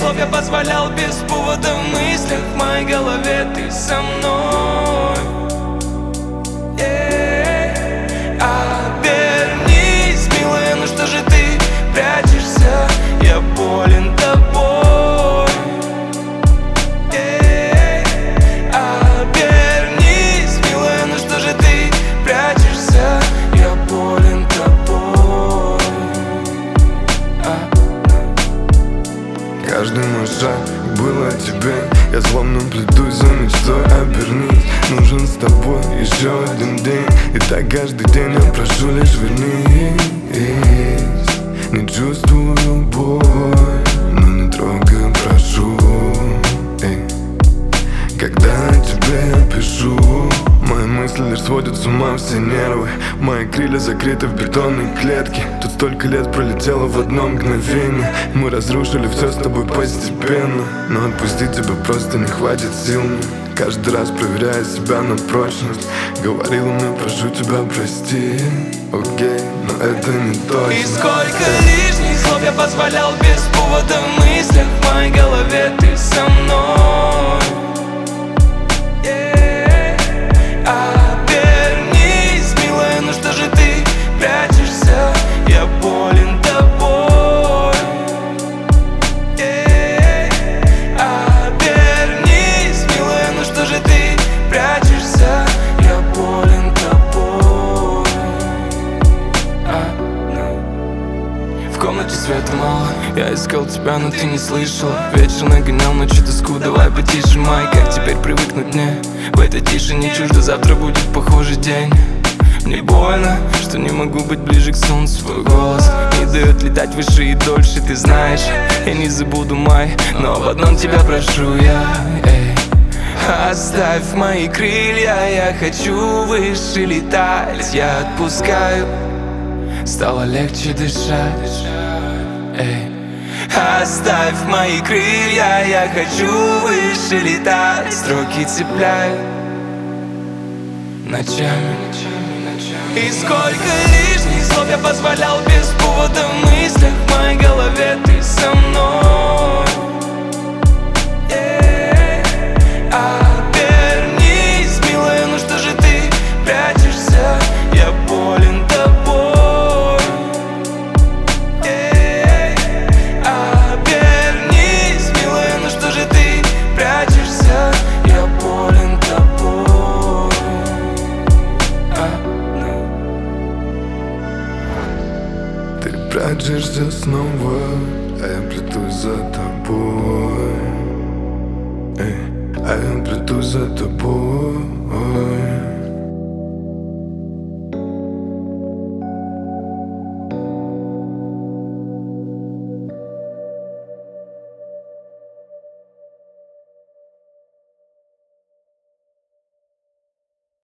слов я позволял без повода в мыслях. В моей голове ты со мной. Обернись, милая, ну что же ты прячешься? Я болен тобой. Обернись, милая, ну что же ты прячешься? Я болен тобой. Каждый мой шаг был о тебе. Я словно плетусь за мечтой. Обернись, нужен с тобой еще один день. И так каждый день я прошу лишь вернись. Не чувствую боль, но не трогай, прошу. Когда тебе я пишу, мои мысли лишь сводят с ума все нервы. Мои крылья закрыты в бетонной клетке. Тут столько лет пролетело в одно мгновение. Мы разрушили все с тобой постепенно, но отпустить тебя просто не хватит сил мне. Каждый раз проверяя себя на прочность, говорила мне, прошу тебя, прости. Окей, но это не точно. И сколько лишних слов я позволял без повода в мыслях. В моей голове ты со мной. Обернись, милая, ну что же ты прячешься? Я болен тобой. Обернись, милая, ну что же ты прячешься? Я болен тобой. В комнате света мало, я искал тебя, но ты не слышала. Вечер нагонял ночью тоску, давай потише, май. Как теперь привыкнуть мне? В этой тишине чуждо, завтра будет похожий день. Мне больно, что не могу быть ближе к солнцу. Твой голос не дает летать выше и дольше. Ты знаешь, я не забуду май, но об одном тебя прошу я. Оставь мои крылья, я хочу выше летать. Я отпускаю, стало легче дышать. Оставь мои крылья, я хочу выше летать. Строки цепляют ночами. И сколько лишних слов я позволял без повода в мыслях. В моей голове ты со мной. Обернись, милая, ну что же ты прячешься? Я болен тобой. Обернись, милая, ну что же ты прячешься? Я болен тобой. Ты прячешься снова, а я плетусь за тобой. А я плетусь за тобой.